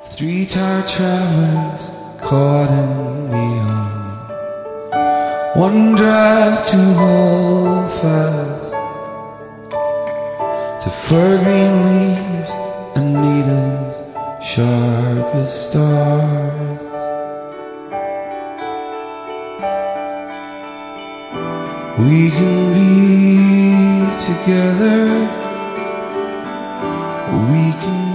Three tired travelers caught in neon. One drives to hold fast to fir green leaves and needles sharp as stars. We can be together, we can